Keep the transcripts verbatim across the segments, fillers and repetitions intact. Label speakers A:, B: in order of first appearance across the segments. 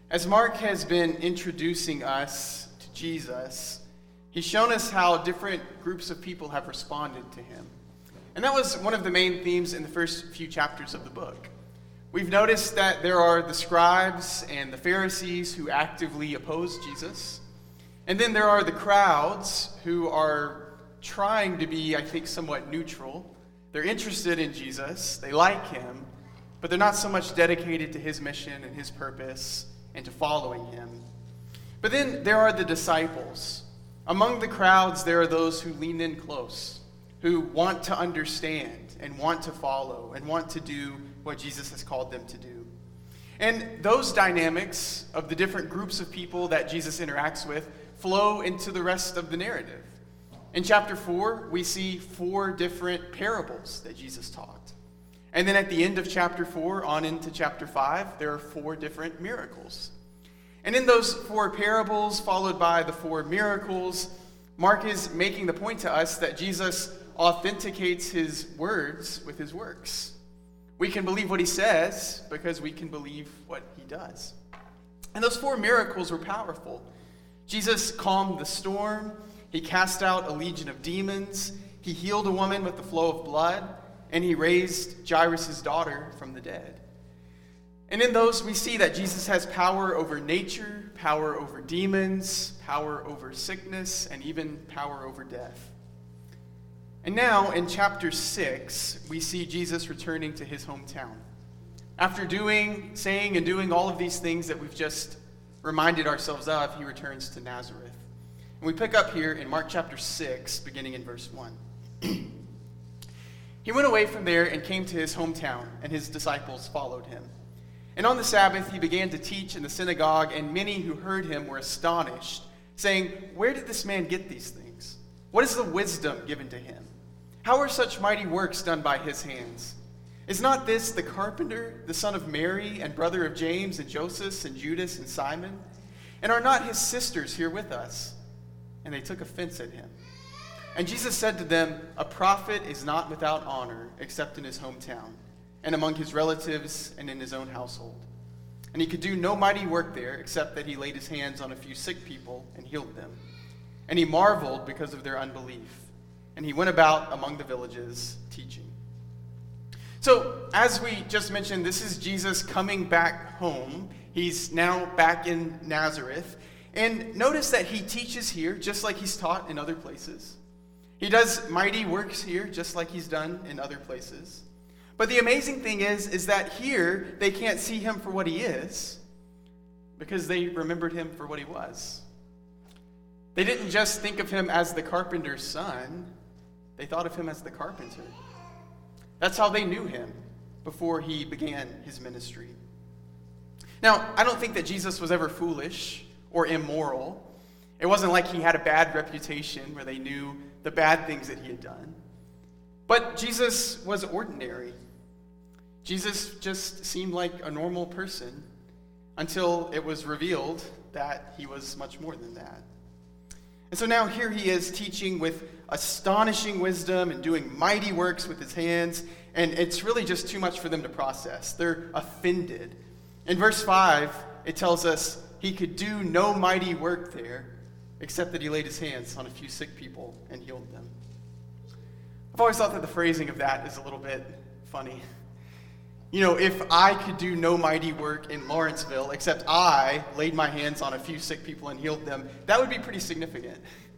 A: As Mark has been introducing us to Jesus, he's shown us how different groups of people have responded to him. And that was one of the main themes in the first few chapters of the book. We've noticed that there are the scribes and the Pharisees who actively oppose Jesus. And then there are the crowds who are trying to be, I think, somewhat neutral. They're interested in Jesus, they like him, but they're not so much dedicated to his mission and his purpose and to following him. But then there are the disciples. Among the crowds, there are those who lean in close, who want to understand and want to follow and want to do what Jesus has called them to do. And those dynamics of the different groups of people that Jesus interacts with flow into the rest of the narrative. In chapter four, we see four different parables that Jesus taught. And then at the end of chapter four, on into chapter five, there are four different miracles. And in those four parables, followed by the four miracles, Mark is making the point to us that Jesus authenticates his words with his works. We can believe what he says because we can believe what he does. And those four miracles were powerful. Jesus calmed the storm. He cast out a legion of demons. He healed a woman with the flow of blood. And he raised Jairus' daughter from the dead. And in those, we see that Jesus has power over nature, power over demons, power over sickness, and even power over death. And now, in chapter six, we see Jesus returning to his hometown. After doing, saying, and doing all of these things that we've just reminded ourselves of, he returns to Nazareth. And we pick up here in Mark chapter six, beginning in verse one. He went away from there and came to his hometown, and his disciples followed him. And on the Sabbath he began to teach in the synagogue, and many who heard him were astonished, saying, "Where did this man get these things? What is the wisdom given to him? How are such mighty works done by his hands? Is not this the carpenter, the son of Mary, and brother of James, and Joseph, and Judas, and Simon? And are not his sisters here with us?" And they took offense at him. And Jesus said to them, "A prophet is not without honor except in his hometown, and among his relatives, and in his own household." And he could do no mighty work there, except that he laid his hands on a few sick people and healed them. And he marveled because of their unbelief. And he went about among the villages teaching. So, as we just mentioned, this is Jesus coming back home. He's now back in Nazareth. And notice that he teaches here just like he's taught in other places. He does mighty works here, just like he's done in other places. But the amazing thing is, is that here they can't see him for what he is, because they remembered him for what he was. They didn't just think of him as the carpenter's son, they thought of him as the carpenter. That's how they knew him before he began his ministry. Now, I don't think that Jesus was ever foolish or immoral. It wasn't like he had a bad reputation where they knew the bad things that he had done. But Jesus was ordinary. Jesus just seemed like a normal person until it was revealed that he was much more than that. And so now here he is teaching with astonishing wisdom and doing mighty works with his hands, and it's really just too much for them to process. They're offended. In verse five, it tells us he could do no mighty work there, except that he laid his hands on a few sick people and healed them. I've always thought that the phrasing of that is a little bit funny. You know, if I could do no mighty work in Lawrenceville, except I laid my hands on a few sick people and healed them, that would be pretty significant.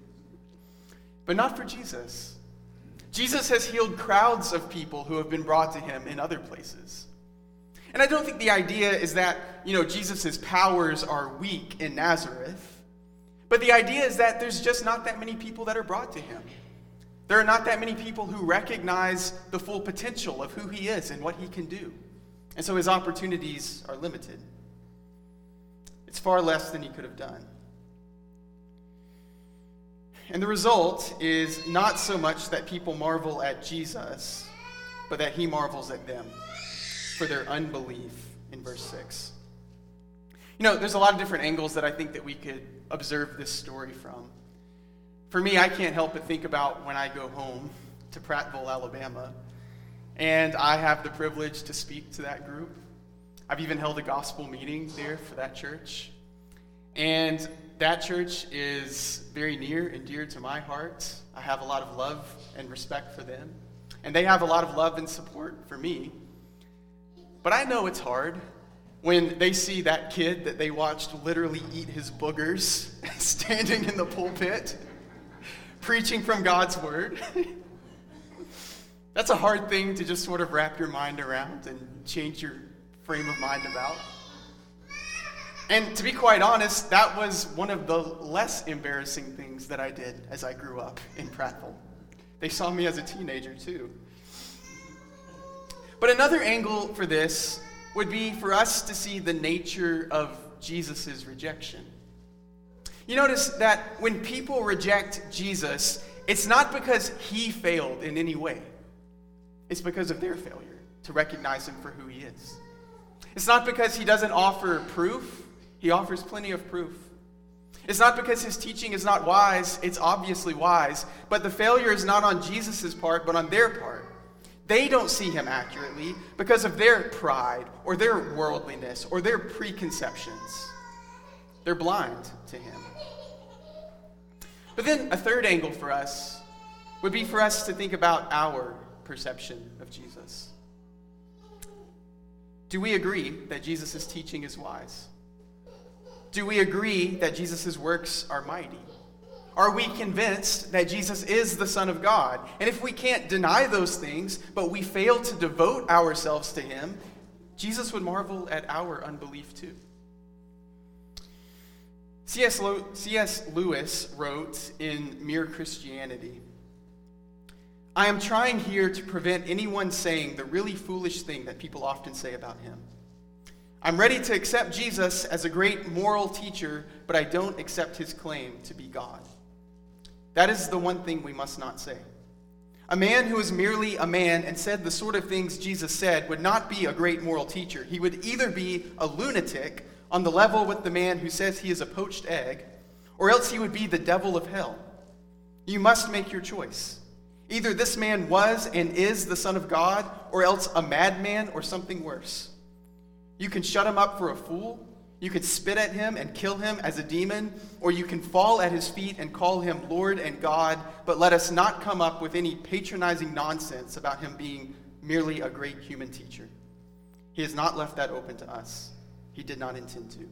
A: But not for Jesus. Jesus has healed crowds of people who have been brought to him in other places. And I don't think the idea is that, you know, Jesus' powers are weak in Nazareth. But the idea is that there's just not that many people that are brought to him. There are not that many people who recognize the full potential of who he is and what he can do. And so his opportunities are limited. It's far less than he could have done. And the result is not so much that people marvel at Jesus, but that he marvels at them for their unbelief in verse six. You know, there's a lot of different angles that I think that we could observe this story from. For me, I can't help but think about when I go home to Prattville, Alabama, and I have the privilege to speak to that group. I've even held a gospel meeting there for that church. And that church is very near and dear to my heart. I have a lot of love and respect for them. And they have a lot of love and support for me. But I know it's hard when they see that kid that they watched literally eat his boogers standing in the pulpit, preaching from God's word. That's a hard thing to just sort of wrap your mind around and change your frame of mind about. And to be quite honest, that was one of the less embarrassing things that I did as I grew up in Prattville. They saw me as a teenager too. But another angle for this would be for us to see the nature of Jesus' rejection. You notice that when people reject Jesus, it's not because he failed in any way. It's because of their failure to recognize him for who he is. It's not because he doesn't offer proof. He offers plenty of proof. It's not because his teaching is not wise. It's obviously wise. But the failure is not on Jesus' part, but on their part. They don't see him accurately because of their pride or their worldliness or their preconceptions. They're blind to him. But then a third angle for us would be for us to think about our perception of Jesus. Do we agree that Jesus' teaching is wise? Do we agree that Jesus' works are mighty? Are we convinced that Jesus is the Son of God? And if we can't deny those things, but we fail to devote ourselves to him, Jesus would marvel at our unbelief too. C S Lewis wrote in Mere Christianity, "I am trying here to prevent anyone saying the really foolish thing that people often say about him. I'm ready to accept Jesus as a great moral teacher, but I don't accept his claim to be God. That is the one thing we must not say. A man who is merely a man and said the sort of things Jesus said would not be a great moral teacher. He would either be a lunatic on the level with the man who says he is a poached egg, or else he would be the devil of hell. You must make your choice. Either this man was and is the Son of God, or else a madman or something worse. You can shut him up for a fool, you can spit at him and kill him as a demon, or you can fall at his feet and call him Lord and God, but let us not come up with any patronizing nonsense about him being merely a great human teacher. He has not left that open to us. He did not intend to."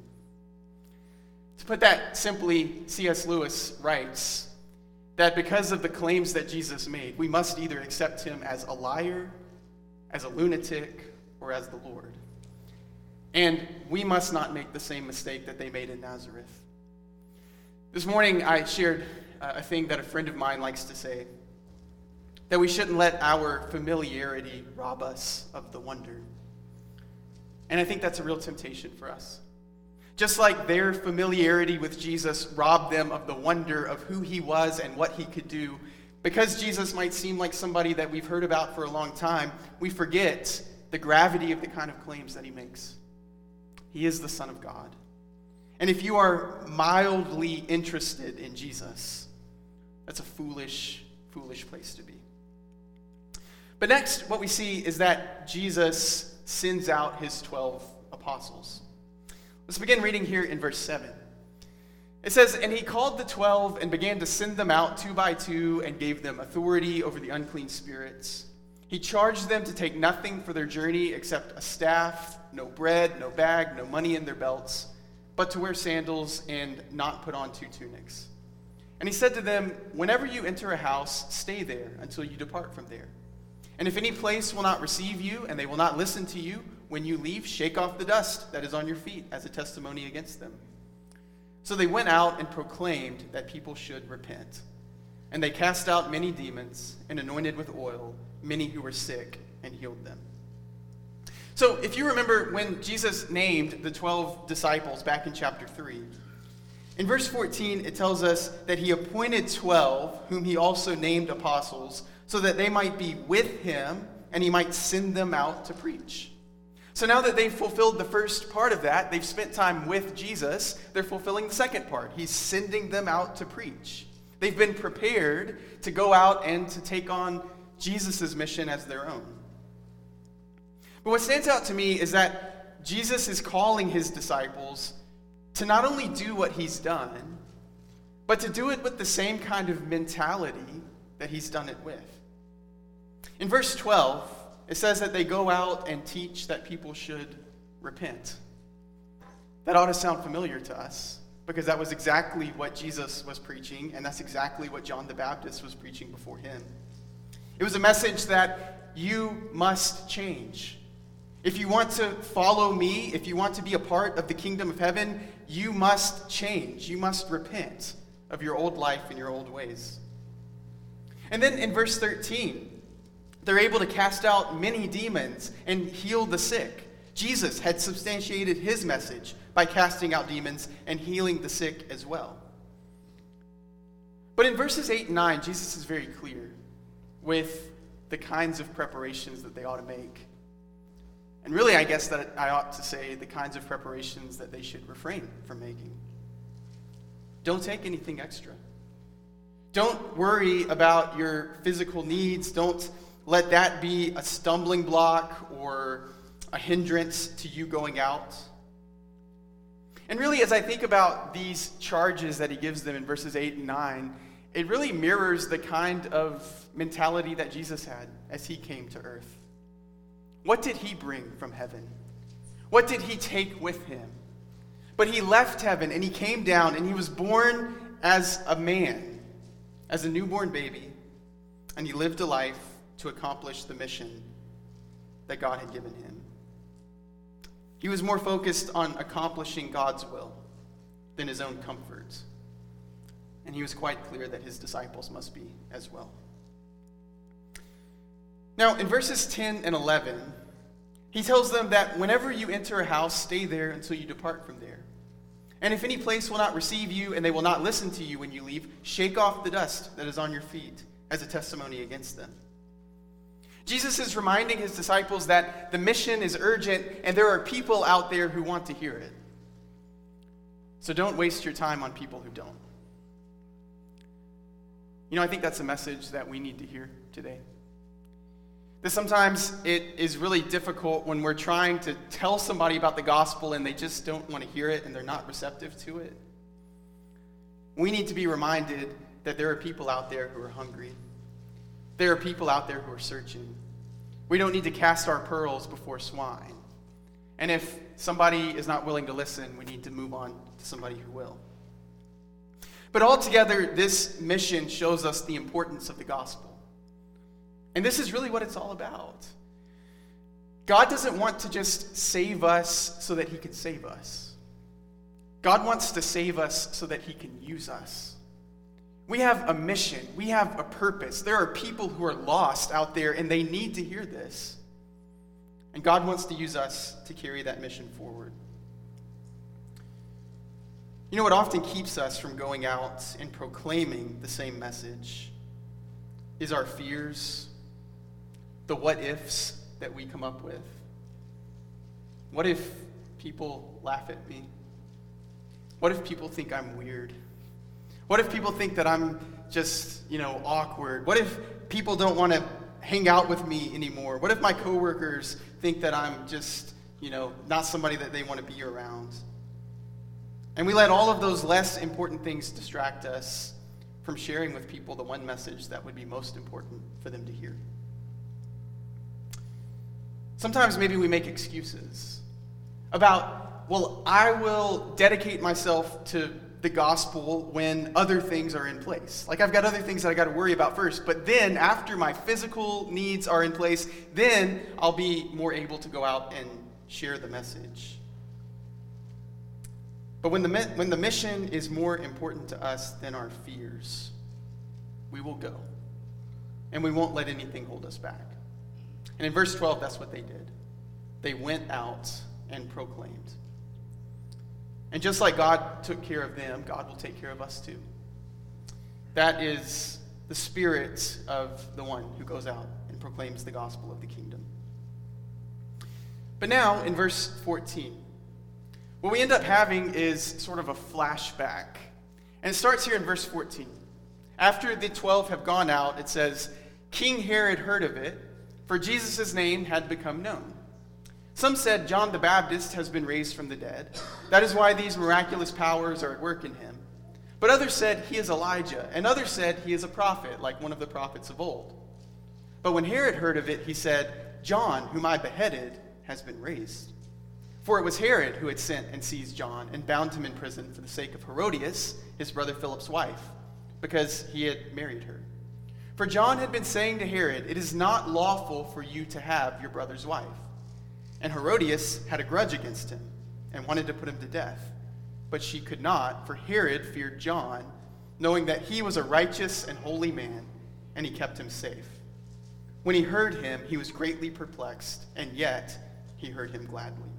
A: To put that simply, C S Lewis writes that because of the claims that Jesus made, we must either accept him as a liar, as a lunatic, or as the Lord. And we must not make the same mistake that they made in Nazareth. This morning I shared a thing that a friend of mine likes to say, that we shouldn't let our familiarity rob us of the wonder. And I think that's a real temptation for us. Just like their familiarity with Jesus robbed them of the wonder of who he was and what he could do, because Jesus might seem like somebody that we've heard about for a long time, we forget the gravity of the kind of claims that he makes. He is the Son of God. And if you are mildly interested in Jesus, that's a foolish, foolish place to be. But next, what we see is that Jesus sends out his twelve apostles. Let's begin reading here in verse seven. It says, "And he called the twelve and began to send them out two by two and gave them authority over the unclean spirits. He charged them to take nothing for their journey except a staff, no bread, no bag, no money in their belts, but to wear sandals and not put on two tunics. And he said to them, whenever you enter a house, stay there until you depart from there. And if any place will not receive you and they will not listen to you, when you leave, shake off the dust that is on your feet as a testimony against them. So they went out and proclaimed that people should repent. And they cast out many demons and anointed with oil many who were sick and healed them." So if you remember when Jesus named the twelve disciples back in chapter three, in verse fourteen it tells us that he appointed twelve, whom he also named apostles, so that they might be with him and he might send them out to preach. So now that they've fulfilled the first part of that, they've spent time with Jesus, they're fulfilling the second part. He's sending them out to preach. They've been prepared to go out and to take on Jesus' mission as their own. But what stands out to me is that Jesus is calling his disciples to not only do what he's done, but to do it with the same kind of mentality that he's done it with. In verse twelve, it says that they go out and teach that people should repent. That ought to sound familiar to us, because that was exactly what Jesus was preaching, and that's exactly what John the Baptist was preaching before him. It was a message that you must change. If you want to follow me, if you want to be a part of the kingdom of heaven, you must change. You must repent of your old life and your old ways. And then in verse thirteen, they're able to cast out many demons and heal the sick. Jesus had substantiated his message by casting out demons and healing the sick as well. But in verses eight and nine, Jesus is very clear with the kinds of preparations that they ought to make. And really, I guess that I ought to say the kinds of preparations that they should refrain from making. Don't take anything extra. Don't worry about your physical needs. Don't let that be a stumbling block or a hindrance to you going out. And really, as I think about these charges that he gives them in verses eight and nine, it really mirrors the kind of mentality that Jesus had as he came to earth. What did he bring from heaven? What did he take with him? But he left heaven and he came down and he was born as a man, as a newborn baby, and he lived a life to accomplish the mission that God had given him. He was more focused on accomplishing God's will than his own comfort. And he was quite clear that his disciples must be as well. Now, in verses ten and eleven, he tells them that whenever you enter a house, stay there until you depart from there. And if any place will not receive you and they will not listen to you when you leave, shake off the dust that is on your feet as a testimony against them. Jesus is reminding his disciples that the mission is urgent and there are people out there who want to hear it. So don't waste your time on people who don't. You know, I think that's a message that we need to hear today. That sometimes it is really difficult when we're trying to tell somebody about the gospel and they just don't want to hear it and they're not receptive to it. We need to be reminded that there are people out there who are hungry. There are people out there who are searching. We don't need to cast our pearls before swine. And if somebody is not willing to listen, we need to move on to somebody who will. But altogether, this mission shows us the importance of the gospel. And this is really what it's all about. God doesn't want to just save us so that he can save us. God wants to save us so that he can use us. We have a mission. We have a purpose. There are people who are lost out there, and they need to hear this. And God wants to use us to carry that mission forward. You know what often keeps us from going out and proclaiming the same message is our fears, the what-ifs that we come up with. What if people laugh at me? What if people think I'm weird? What if people think that I'm just, you know, awkward? What if people don't want to hang out with me anymore? What if my coworkers think that I'm just, you know, not somebody that they want to be around? And we let all of those less important things distract us from sharing with people the one message that would be most important for them to hear. Sometimes maybe we make excuses about, well, I will dedicate myself to the gospel when other things are in place. Like I've got other things that I got to worry about first, but then after my physical needs are in place, then I'll be more able to go out and share the message. But when the when the mission is more important to us than our fears, we will go. And we won't let anything hold us back. And in verse twelve, that's what they did. They went out and proclaimed. And just like God took care of them, God will take care of us too. That is the spirit of the one who goes out and proclaims the gospel of the kingdom. But now, in verse fourteen, what we end up having is sort of a flashback. And it starts here in verse fourteen. After the twelve have gone out, it says, King Herod heard of it, for Jesus' name had become known. Some said John the Baptist has been raised from the dead. That is why these miraculous powers are at work in him. But others said he is Elijah, and others said he is a prophet, like one of the prophets of old. But when Herod heard of it, he said, John, whom I beheaded, has been raised. For it was Herod who had sent and seized John and bound him in prison for the sake of Herodias, his brother Philip's wife, because he had married her. For John had been saying to Herod, it is not lawful for you to have your brother's wife. And Herodias had a grudge against him and wanted to put him to death. But she could not, for Herod feared John, knowing that he was a righteous and holy man, and he kept him safe. When he heard him, he was greatly perplexed, and yet he heard him gladly.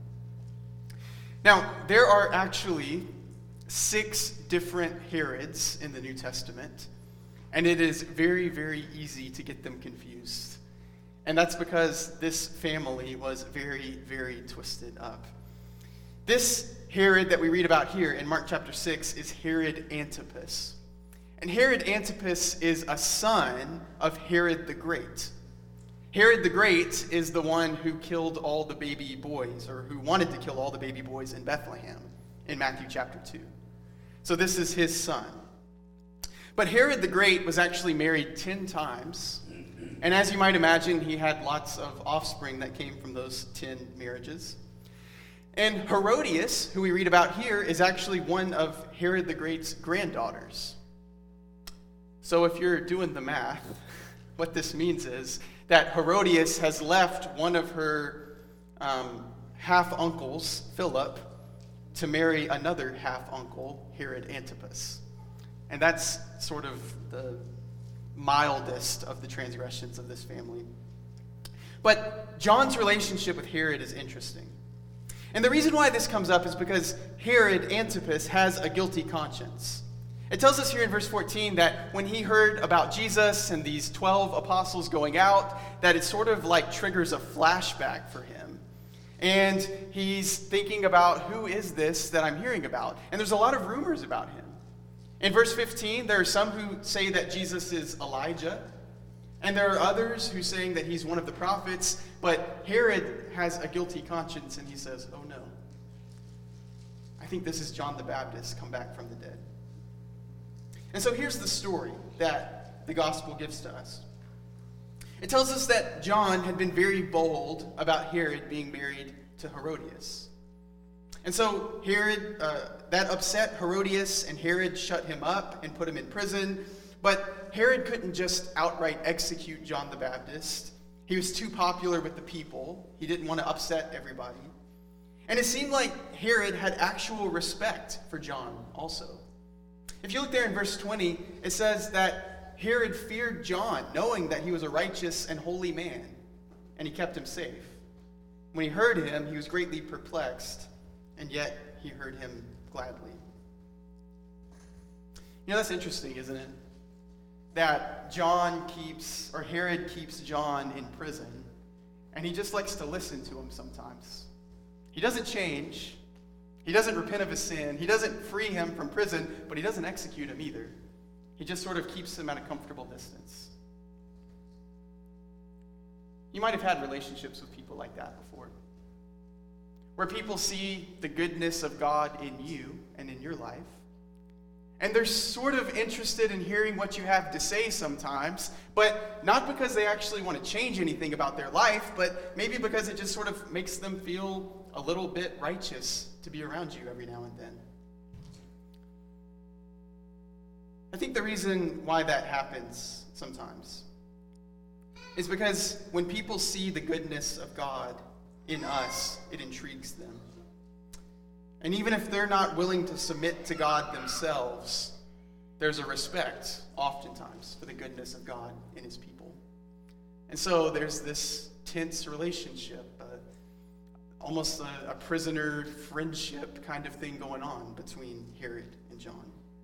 A: Now, there are actually six different Herods in the New Testament, and it is very, very easy to get them confused. And that's because this family was very, very twisted up. This Herod that we read about here in Mark chapter six is Herod Antipas. And Herod Antipas is a son of Herod the Great. Herod the Great is the one who killed all the baby boys, or who wanted to kill all the baby boys in Bethlehem in Matthew chapter two. So this is his son. But Herod the Great was actually married ten times. And as you might imagine, he had lots of offspring that came from those ten marriages. And Herodias, who we read about here, is actually one of Herod the Great's granddaughters. So if you're doing the math, what this means is that Herodias has left one of her um, half-uncles, Philip, to marry another half-uncle, Herod Antipas. And that's sort of the mildest of the transgressions of this family. But John's relationship with Herod is interesting. And the reason why this comes up is because Herod Antipas has a guilty conscience. It tells us here in verse fourteen that when he heard about Jesus and these twelve apostles going out, that it sort of like triggers a flashback for him. And he's thinking about, who is this that I'm hearing about? And there's a lot of rumors about him. In verse fifteen, there are some who say that Jesus is Elijah, and there are others who are saying that he's one of the prophets, but Herod has a guilty conscience, and he says, oh no, I think this is John the Baptist come back from the dead. And so here's the story that the gospel gives to us. It tells us that John had been very bold about Herod being married to Herodias. And so Herod, uh, that upset Herodias, and Herod shut him up and put him in prison. But Herod couldn't just outright execute John the Baptist. He was too popular with the people. He didn't want to upset everybody. And it seemed like Herod had actual respect for John also. If you look there in verse twenty, it says that Herod feared John, knowing that he was a righteous and holy man, and he kept him safe. When he heard him, he was greatly perplexed, and yet he heard him gladly. You know, that's interesting, isn't it? That John keeps, or Herod keeps John in prison, and he just likes to listen to him sometimes. He doesn't change. He doesn't repent of his sin. He doesn't free him from prison, but he doesn't execute him either. He just sort of keeps him at a comfortable distance. You might have had relationships with people like that before, where people see the goodness of God in you and in your life, and they're sort of interested in hearing what you have to say sometimes, but not because they actually want to change anything about their life, but maybe because it just sort of makes them feel a little bit righteous to be around you every now and then. I think the reason why that happens sometimes is because when people see the goodness of God in us, it intrigues them. And even if they're not willing to submit to God themselves, there's a respect, oftentimes, for the goodness of God in his people. And so there's this tense relationship, uh, almost a, a prisoner friendship kind of thing going on between Herod and John.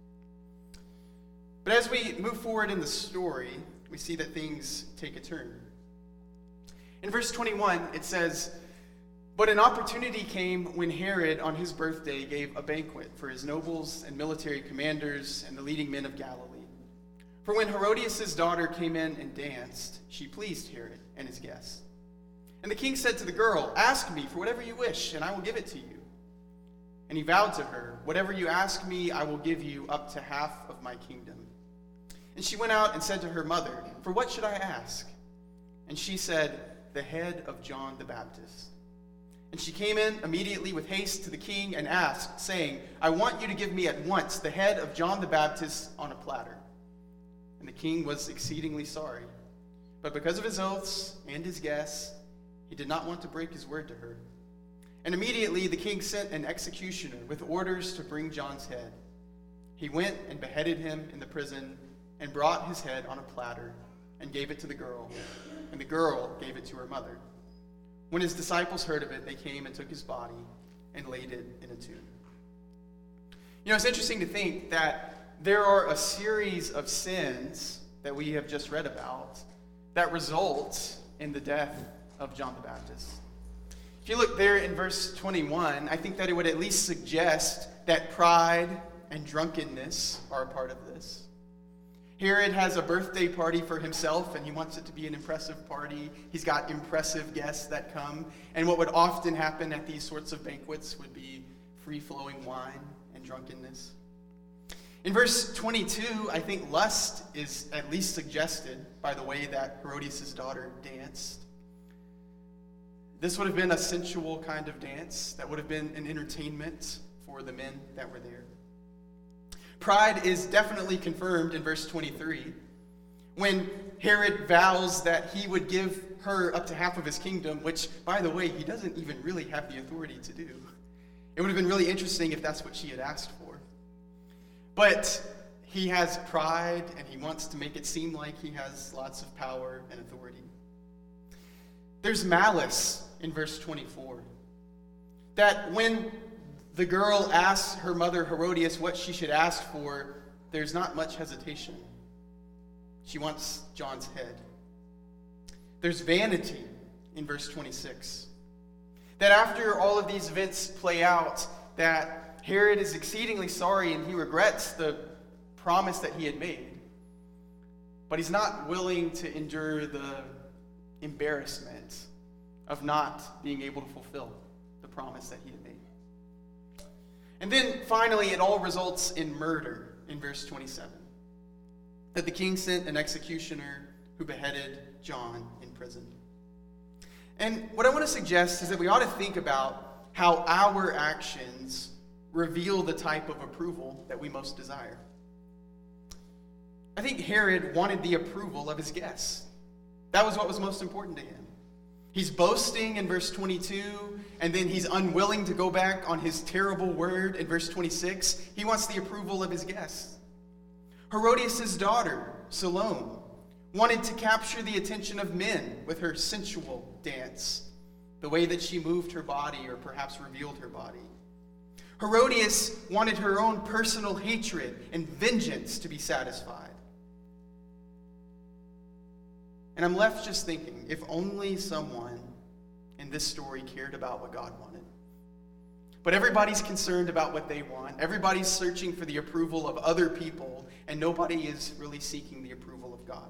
A: But as we move forward in the story, we see that things take a turn. In verse twenty-one, it says, "But an opportunity came when Herod, on his birthday, gave a banquet for his nobles and military commanders and the leading men of Galilee. For when Herodias' daughter came in and danced, she pleased Herod and his guests. And the king said to the girl, "Ask me for whatever you wish, and I will give it to you." And he vowed to her, "Whatever you ask me, I will give you up to half of my kingdom." And she went out and said to her mother, "For what should I ask?" And she said, "The head of John the Baptist." And she came in immediately with haste to the king and asked, saying, "I want you to give me at once the head of John the Baptist on a platter." And the king was exceedingly sorry. But because of his oaths and his guests, he did not want to break his word to her. And immediately the king sent an executioner with orders to bring John's head. He went and beheaded him in the prison and brought his head on a platter and gave it to the girl. And the girl gave it to her mother. When his disciples heard of it, they came and took his body and laid it in a tomb. You know, it's interesting to think that there are a series of sins that we have just read about that result in the death of John the Baptist. If you look there in verse twenty-one, I think that it would at least suggest that pride and drunkenness are a part of this. Herod has a birthday party for himself, and he wants it to be an impressive party. He's got impressive guests that come. And what would often happen at these sorts of banquets would be free-flowing wine and drunkenness. In verse twenty-two, I think lust is at least suggested by the way that Herodias' daughter danced. This would have been a sensual kind of dance that would have been an entertainment for the men that were there. Pride is definitely confirmed in verse twenty-three, when Herod vows that he would give her up to half of his kingdom, which, by the way, he doesn't even really have the authority to do. It would have been really interesting if that's what she had asked for. But he has pride, and he wants to make it seem like he has lots of power and authority. There's malice in verse twenty-four, that when the girl asks her mother Herodias what she should ask for, there's not much hesitation. She wants John's head. There's vanity in verse twenty-six. That after all of these events play out, that Herod is exceedingly sorry and he regrets the promise that he had made. But he's not willing to endure the embarrassment of not being able to fulfill the promise that he had made. And then finally, it all results in murder in verse twenty-seven. That the king sent an executioner who beheaded John in prison. And what I want to suggest is that we ought to think about how our actions reveal the type of approval that we most desire. I think Herod wanted the approval of his guests. That was what was most important to him. He's boasting in verse twenty-two, and then he's unwilling to go back on his terrible word in verse twenty-six. He wants the approval of his guests. Herodias' daughter, Salome, wanted to capture the attention of men with her sensual dance, the way that she moved her body or perhaps revealed her body. Herodias wanted her own personal hatred and vengeance to be satisfied. And I'm left just thinking, if only someone in this story cared about what God wanted. But everybody's concerned about what they want. Everybody's searching for the approval of other people, and nobody is really seeking the approval of God.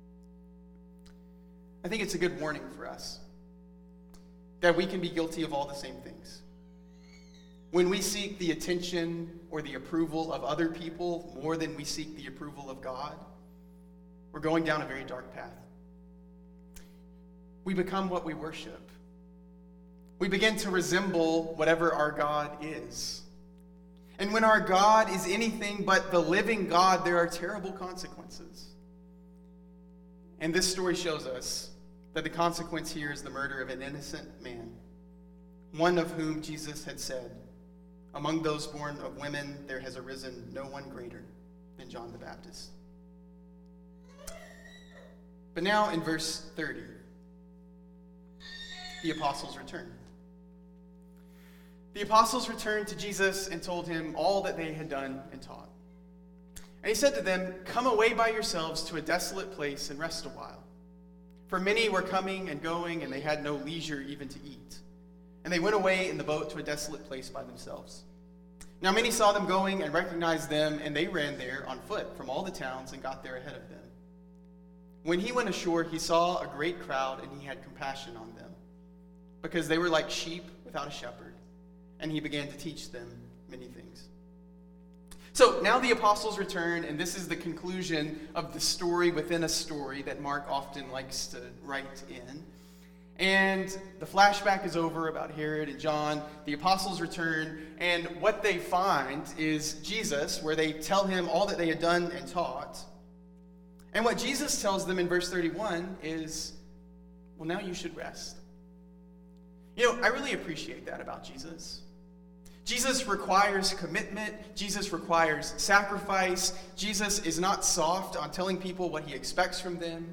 A: I think it's a good warning for us that we can be guilty of all the same things. When we seek the attention or the approval of other people more than we seek the approval of God, we're going down a very dark path. We become what we worship. We begin to resemble whatever our God is. And when our God is anything but the living God, there are terrible consequences. And this story shows us that the consequence here is the murder of an innocent man, one of whom Jesus had said, "Among those born of women, there has arisen no one greater than John the Baptist." But now in verse thirty, the apostles return. The apostles returned to Jesus and told him all that they had done and taught. And he said to them, "Come away by yourselves to a desolate place and rest a while." For many were coming and going, and they had no leisure even to eat. And they went away in the boat to a desolate place by themselves. Now many saw them going and recognized them, and they ran there on foot from all the towns and got there ahead of them. When he went ashore, he saw a great crowd, and he had compassion on them, because they were like sheep without a shepherd, and he began to teach them many things. So now the apostles return, and this is the conclusion of the story within a story that Mark often likes to write in. And the flashback is over about Herod and John. The apostles return, and what they find is Jesus, where they tell him all that they had done and taught. And what Jesus tells them in verse thirty-one is, well, now you should rest. You know, I really appreciate that about Jesus. Jesus requires commitment. Jesus requires sacrifice. Jesus is not soft on telling people what he expects from them.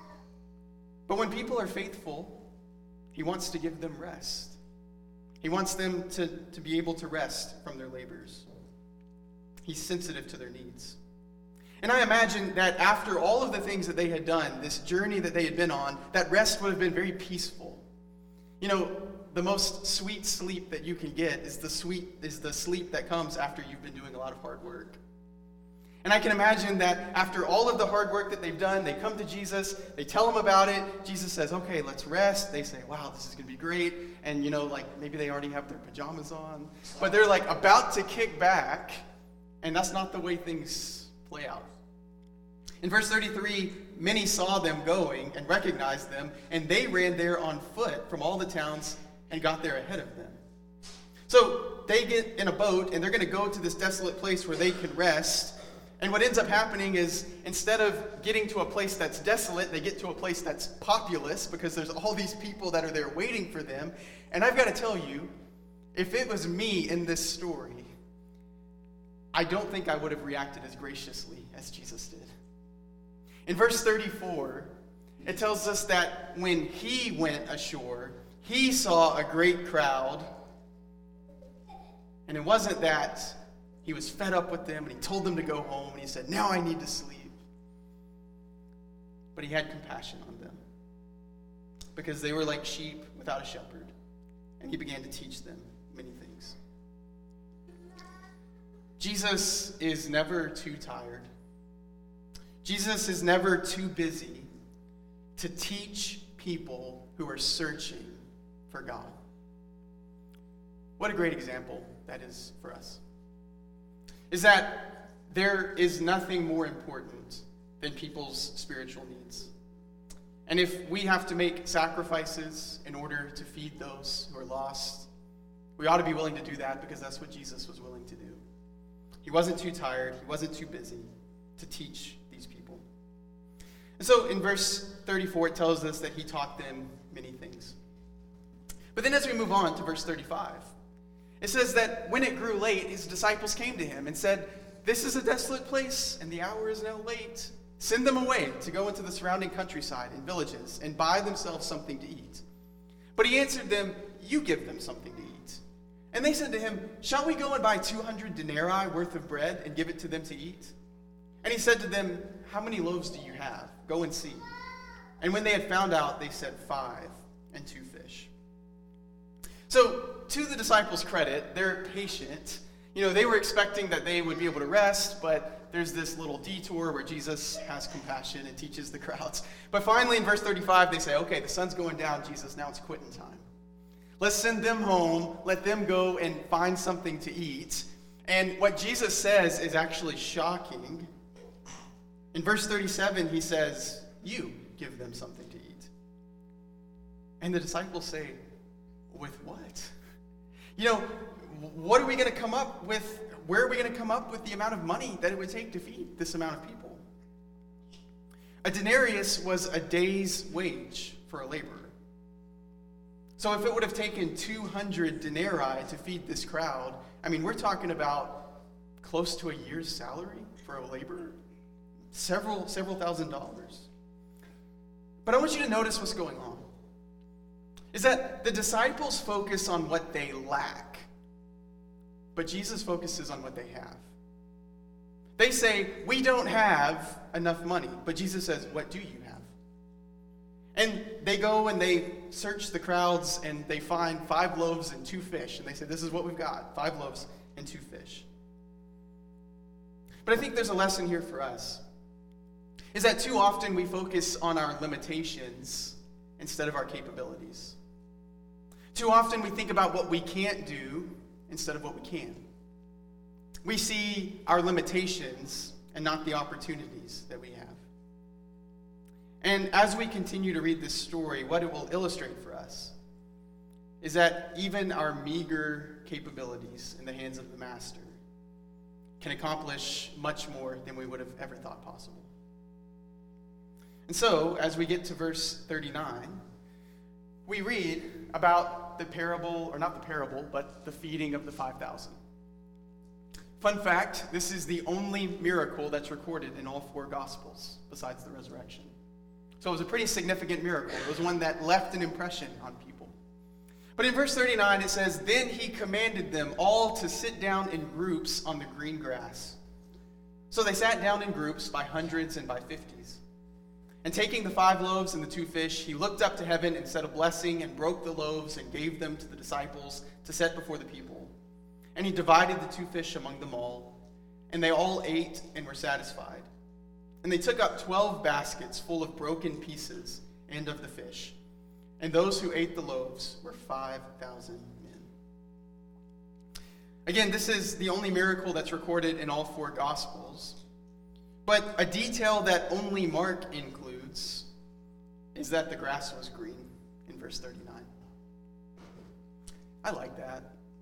A: But when people are faithful, he wants to give them rest. He wants them to, to be able to rest from their labors. He's sensitive to their needs. And I imagine that after all of the things that they had done, this journey that they had been on, that rest would have been very peaceful. You know, the most sweet sleep that you can get is the sweet is the sleep that comes after you've been doing a lot of hard work. And I can imagine that after all of the hard work that they've done, they come to Jesus, they tell him about it. Jesus says, okay, let's rest. They say, wow, this is going to be great. And, you know, like maybe they already have their pajamas on. But they're like about to kick back, and that's not the way things play out. In verse thirty-three, many saw them going and recognized them, and they ran there on foot from all the towns and got there ahead of them. So they get in a boat, and they're going to go to this desolate place where they can rest. And what ends up happening is, instead of getting to a place that's desolate, they get to a place that's populous, because there's all these people that are there waiting for them. And I've got to tell you, if it was me in this story, I don't think I would have reacted as graciously as Jesus did. In verse thirty-four, it tells us that when he went ashore, he saw a great crowd. And it wasn't that he was fed up with them and he told them to go home and he said, now I need to sleep. But he had compassion on them because they were like sheep without a shepherd. And he began to teach them many things. Jesus is never too tired. Jesus is never too busy to teach people who are searching for God. What a great example that is for us. Is that there is nothing more important than people's spiritual needs. And if we have to make sacrifices in order to feed those who are lost, we ought to be willing to do that because that's what Jesus was willing to do. He wasn't too tired, he wasn't too busy to teach these people. And so in verse thirty-four, it tells us that he taught them many things. But then as we move on to verse thirty-five, it says that when it grew late, his disciples came to him and said, this is a desolate place, and the hour is now late. Send them away to go into the surrounding countryside and villages and buy themselves something to eat. But he answered them, you give them something to eat. And they said to him, shall we go and buy two hundred denarii worth of bread and give it to them to eat? And he said to them, how many loaves do you have? Go and see. And when they had found out, they said five and two fish. So, to the disciples' credit, they're patient. You know, they were expecting that they would be able to rest, but there's this little detour where Jesus has compassion and teaches the crowds. But finally, in verse thirty-five, they say, okay, the sun's going down, Jesus, now it's quitting time. Let's send them home, let them go and find something to eat. And what Jesus says is actually shocking. In verse thirty-seven, he says, you give them something to eat. And the disciples say, with what? You know, what are we going to come up with? Where are we going to come up with the amount of money that it would take to feed this amount of people? A denarius was a day's wage for a laborer. So if it would have taken two hundred denarii to feed this crowd, I mean, we're talking about close to a year's salary for a laborer. Several, several thousand dollars. But I want you to notice what's going on. Is that the disciples focus on what they lack, but Jesus focuses on what they have. They say, we don't have enough money, but Jesus says, what do you have? And they go and they search the crowds and they find five loaves and two fish, and they say, this is what we've got, five loaves and two fish. But I think there's a lesson here for us, is that too often we focus on our limitations instead of our capabilities. Too often we think about what we can't do instead of what we can. We see our limitations and not the opportunities that we have. And as we continue to read this story, what it will illustrate for us is that even our meager capabilities in the hands of the Master can accomplish much more than we would have ever thought possible. And so, as we get to verse thirty-nine, we read about the parable, or not the parable, but the feeding of the five thousand. Fun fact, this is the only miracle that's recorded in all four Gospels besides the resurrection. So it was a pretty significant miracle. It was one that left an impression on people. But in verse thirty-nine it says, "Then he commanded them all to sit down in groups on the green grass. So they sat down in groups by hundreds and by fifties. And taking the five loaves and the two fish, he looked up to heaven and said a blessing and broke the loaves and gave them to the disciples to set before the people. And he divided the two fish among them all. And they all ate and were satisfied. And they took up twelve baskets full of broken pieces and of the fish. And those who ate the loaves were five thousand men." Again, this is the only miracle that's recorded in all four Gospels. But a detail that only Mark includes is that the grass was green in verse thirty-nine. I like that.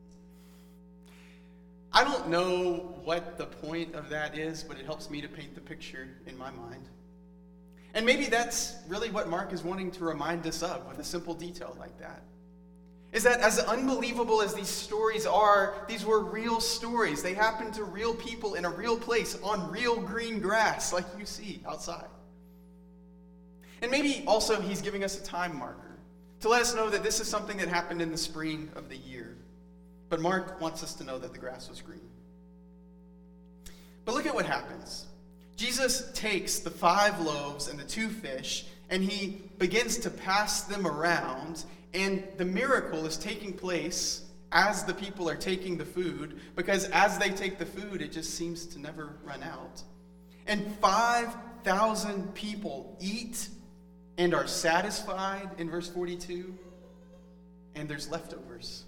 A: I don't know what the point of that is, but it helps me to paint the picture in my mind. And maybe that's really what Mark is wanting to remind us of with a simple detail like that. Is that as unbelievable as these stories are, these were real stories. They happened to real people in a real place on real green grass like you see outside. And maybe also he's giving us a time marker to let us know that this is something that happened in the spring of the year. But Mark wants us to know that the grass was green. But look at what happens. Jesus takes the five loaves and the two fish, and he begins to pass them around, and the miracle is taking place as the people are taking the food, because as they take the food, it just seems to never run out. And five thousand people eat and are satisfied in verse forty-two, and there's leftovers.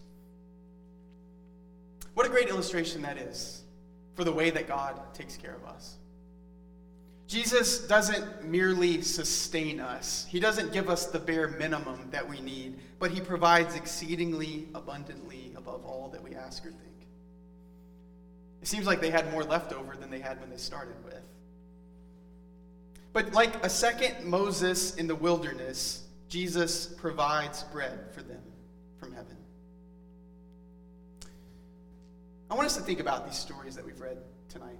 A: What a great illustration that is for the way that God takes care of us. Jesus doesn't merely sustain us. He doesn't give us the bare minimum that we need, but he provides exceedingly abundantly above all that we ask or think. It seems like they had more left over than they had when they started with. But like a second Moses in the wilderness, Jesus provides bread for them from heaven. I want us to think about these stories that we've read tonight.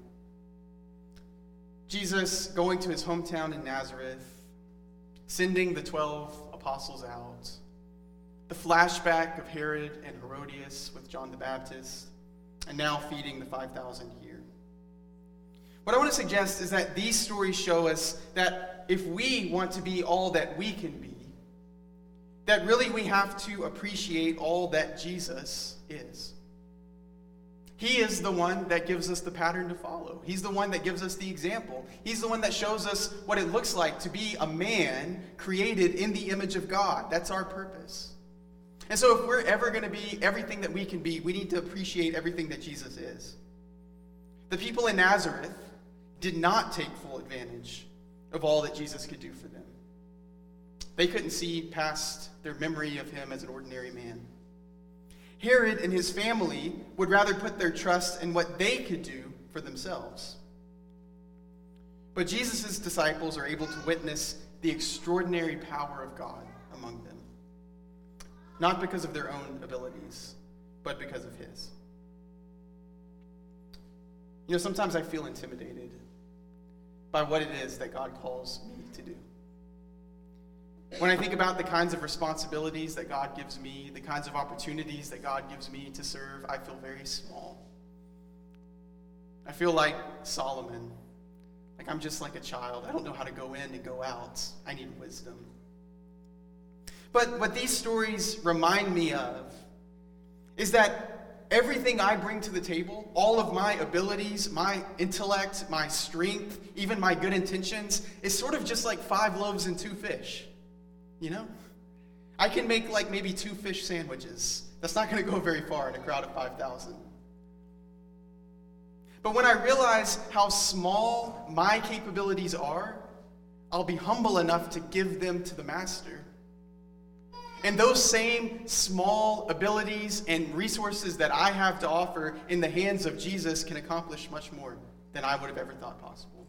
A: Jesus going to his hometown in Nazareth, sending the twelve apostles out, the flashback of Herod and Herodias with John the Baptist, and now feeding the five thousand here. What I want to suggest is that these stories show us that if we want to be all that we can be, that really we have to appreciate all that Jesus is. He is the one that gives us the pattern to follow. He's the one that gives us the example. He's the one that shows us what it looks like to be a man created in the image of God. That's our purpose. And so if we're ever going to be everything that we can be, we need to appreciate everything that Jesus is. The people in Nazareth did not take full advantage of all that Jesus could do for them. They couldn't see past their memory of him as an ordinary man. Herod and his family would rather put their trust in what they could do for themselves. But Jesus' disciples are able to witness the extraordinary power of God among them. Not because of their own abilities, but because of his. You know, sometimes I feel intimidated by what it is that God calls me to do. When I think about the kinds of responsibilities that God gives me, the kinds of opportunities that God gives me to serve, I feel very small. I feel like Solomon, like I'm just like a child. I don't know how to go in and go out. I need wisdom. But what these stories remind me of is that everything I bring to the table, all of my abilities, my intellect, my strength, even my good intentions, is sort of just like five loaves and two fish. You know? I can make like maybe two fish sandwiches. That's not going to go very far in a crowd of five thousand. But when I realize how small my capabilities are, I'll be humble enough to give them to the Master. And those same small abilities and resources that I have to offer in the hands of Jesus can accomplish much more than I would have ever thought possible.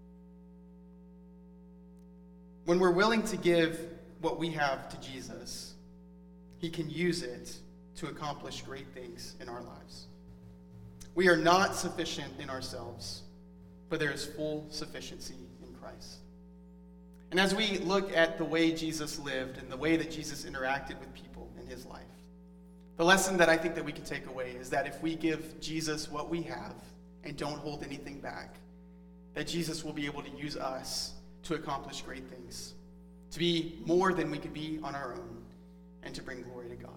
A: When we're willing to give what we have to Jesus, he can use it to accomplish great things in our lives. We are not sufficient in ourselves, but there is full sufficiency in Christ. And as we look at the way Jesus lived and the way that Jesus interacted with people in his life, the lesson that I think that we can take away is that if we give Jesus what we have and don't hold anything back, that Jesus will be able to use us to accomplish great things, to be more than we could be on our own, and to bring glory to God.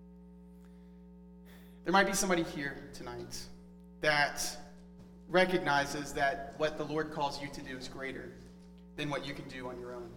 A: There might be somebody here tonight that recognizes that what the Lord calls you to do is greater than what you can do on your own.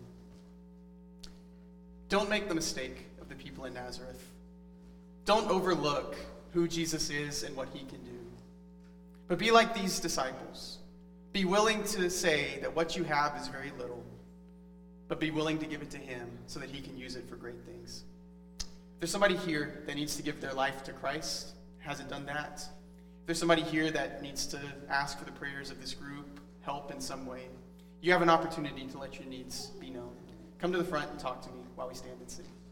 A: Don't make the mistake of the people in Nazareth. Don't overlook who Jesus is and what he can do. But be like these disciples. Be willing to say that what you have is very little, but be willing to give it to him so that he can use it for great things. If there's somebody here that needs to give their life to Christ, hasn't done that, if there's somebody here that needs to ask for the prayers of this group, help in some way, you have an opportunity to let your needs be known. Come to the front and talk to me while we stand and sing.